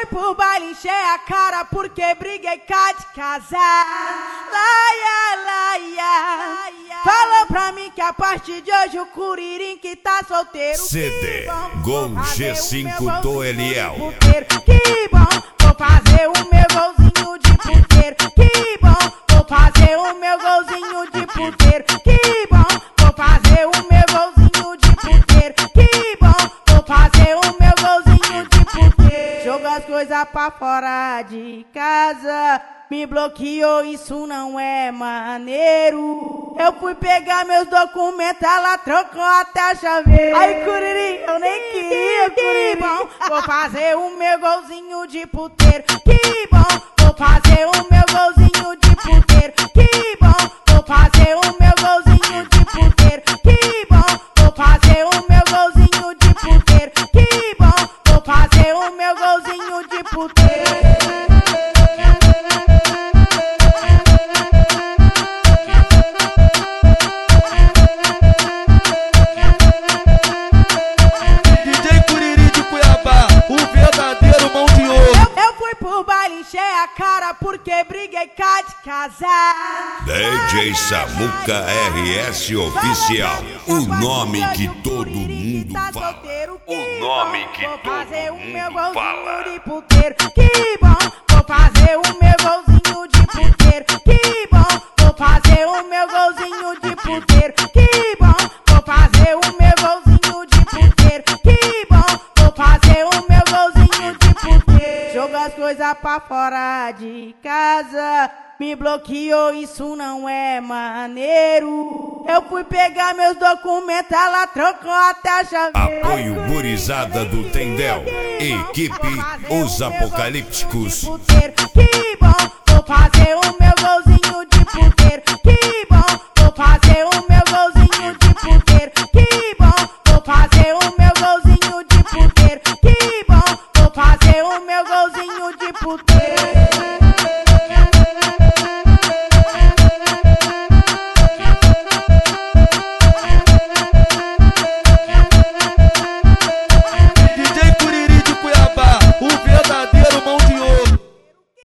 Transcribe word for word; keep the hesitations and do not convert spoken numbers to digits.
fui pro baile, encher a cara porque briguei cá de casar. Laia, laia, falou pra mim que a partir de hoje o Curirim que tá solteiro. C D Gol G cinco do Eliel. Que bom, vou fazer o meu golzinho de puteiro. Que bom, vou fazer o meu golzinho de puteiro. Que bom, vou fazer o meu golzinho de puteiro. Que bom, vou fazer o meu golzinho de puteiro. Joga as coisas pra fora de casa, me bloqueou, isso não é maneiro. Eu fui pegar meus documentos, ela trocou até a chaveira. Ai, Curirim, eu nem queria, Curirim. Bom, vou fazer o meu golzinho de puteiro. Que bom, vou fazer o meu golzinho de puteiro. Que bom, vou fazer o meu golzinho de puteiro. Que bom, vou fazer o meu golzinho de puteiro. Que bom, vou fazer o meu golzinho de puteiro. Encher a cara porque briguei cá de casar. D J Samuca R S Oficial, o nome que todo mundo fala. O nome que todo mundo fala. Que bom, vou fazer o meu golzinho de puteiro. Que bom, vou fazer o meu golzinho de puteiro. Que bom, vou fazer o meu golzinho de puteiro. Que bom, vou fazer o meu golzinho de puteiro. Joga as coisas pra fora de casa, me bloqueou, isso não é maneiro. Eu fui pegar meus documentos, ela trocou até a chaveira. Apoio gurizada do Tendel, equipe Os Apocalípticos. Que bom, vou fazer o meu golzinho de puteiro. Que